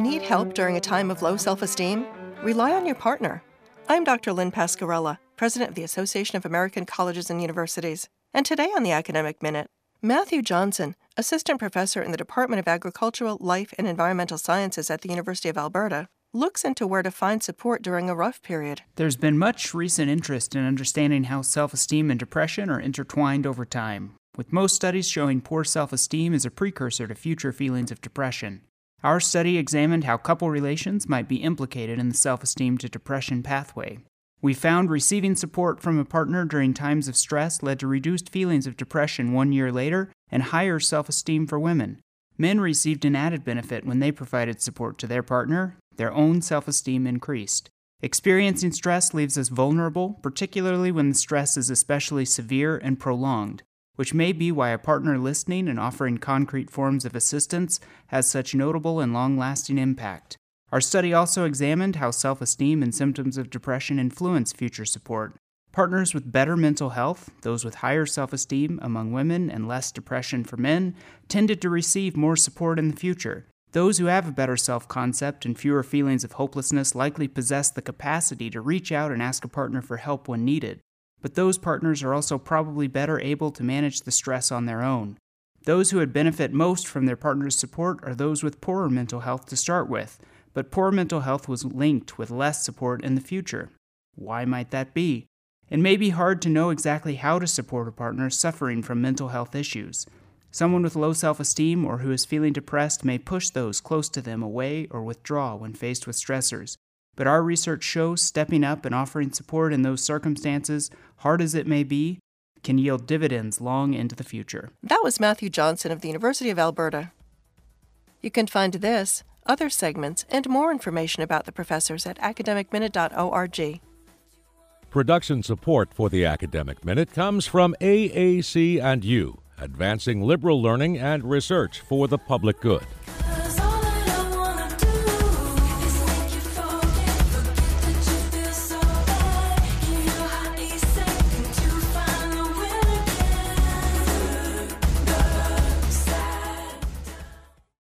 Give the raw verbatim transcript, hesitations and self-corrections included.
Need help during a time of low self-esteem? Rely on your partner. I'm Doctor Lynn Pasquarella, President of the Association of American Colleges and Universities. And today on the Academic Minute, Matthew Johnson, Assistant Professor in the Department of Agricultural, Life, and Environmental Sciences at the University of Alberta, looks into where to find support during a rough period. There's been much recent interest in understanding how self-esteem and depression are intertwined over time, with most studies showing poor self-esteem as a precursor to future feelings of depression. Our study examined how couple relations might be implicated in the self-esteem to depression pathway. We found receiving support from a partner during times of stress led to reduced feelings of depression one year later and higher self-esteem for women. Men received an added benefit when they provided support to their partner. Their own self-esteem increased. Experiencing stress leaves us vulnerable, particularly when the stress is especially severe and prolonged, which may be why a partner listening and offering concrete forms of assistance has such notable and long-lasting impact. Our study also examined how self-esteem and symptoms of depression influence future support. Partners with better mental health, those with higher self-esteem among women and less depression for men, tended to receive more support in the future. Those who have a better self-concept and fewer feelings of hopelessness likely possess the capacity to reach out and ask a partner for help when needed. But those partners are also probably better able to manage the stress on their own. Those who would benefit most from their partner's support are those with poorer mental health to start with, but poor mental health was linked with less support in the future. Why might that be? It may be hard to know exactly how to support a partner suffering from mental health issues. Someone with low self-esteem or who is feeling depressed may push those close to them away or withdraw when faced with stressors. But our research shows stepping up and offering support in those circumstances, hard as it may be, can yield dividends long into the future. That was Matthew Johnson of the University of Alberta. You can find this, other segments, and more information about the professors at academic minute dot org. Production support for the Academic Minute comes from A A C and U, advancing liberal learning and research for the public good.